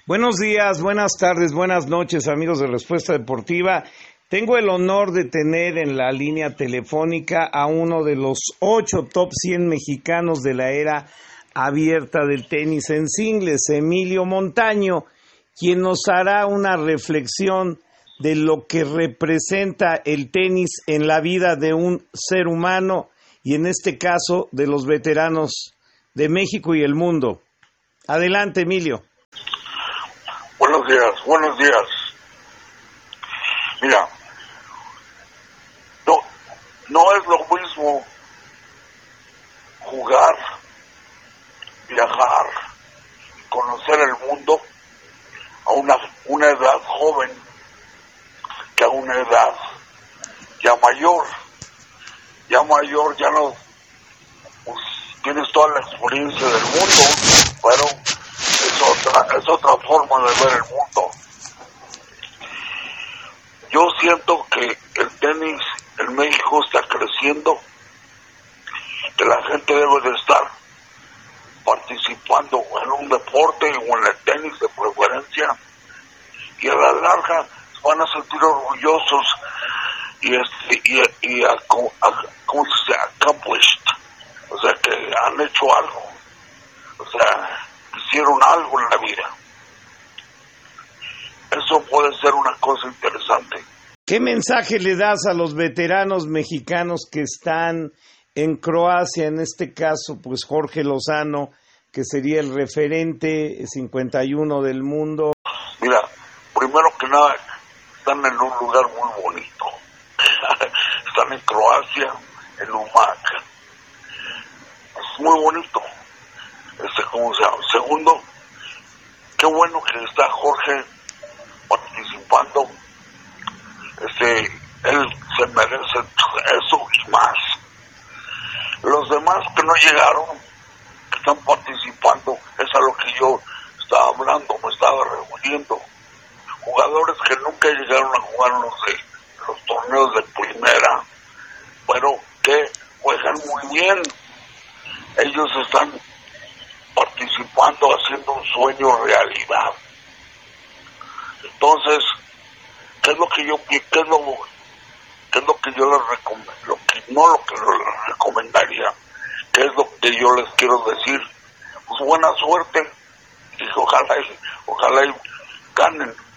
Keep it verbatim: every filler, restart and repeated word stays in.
Buenos días, buenas tardes, buenas noches, amigos de Respuesta Deportiva. Tengo el honor de tener en la línea telefónica a uno de los ocho top cien mexicanos de la era abierta del tenis en singles, Emilio Montaño, quien nos hará una reflexión de lo que representa el tenis en la vida de un ser humano y en este caso de los veteranos de México y el mundo. Adelante, Emilio. Buenos días, buenos días. Mira, no, no es lo mismo jugar, viajar, conocer el mundo a una, una edad joven que a una edad ya mayor. Ya mayor, ya no, pues, tienes toda la experiencia del mundo, pero es otra, es otra forma de ver el mundo. Yo siento que el tenis en México está creciendo, que la gente debe de estar participando en un deporte o en el tenis de preferencia, y a la larga van a sentir orgullosos y este y, y a, a, ¿cómo se dice? Accomplished, o sea que han hecho algo, o sea, hicieron algo en la vida. Eso puede ser una cosa interesante. ¿Qué mensaje le das a los veteranos mexicanos que están en Croacia, en este caso, pues Jorge Lozano, que sería el referente cincuenta y uno del mundo? Mira, primero que nada, están en un lugar muy bonito. Están en Croacia, en Umag. Es muy bonito. Este, ¿cómo se llama? Segundo, qué bueno que está Jorge participando. Este, él se merece eso y más. Los demás que no llegaron, que están participando, es a lo que yo estaba hablando, me estaba refiriendo. Jugadores que nunca llegaron a jugar los, de, los torneos de primera, pero que juegan muy bien. Ellos están participando, haciendo un sueño realidad. Entonces, ¿qué es lo que yo qué es lo, qué es lo que yo les recomiendo? Lo que, no lo que les recomendaría, ¿qué es lo que yo les quiero decir? Pues buena suerte y ojalá, ojalá y ganen,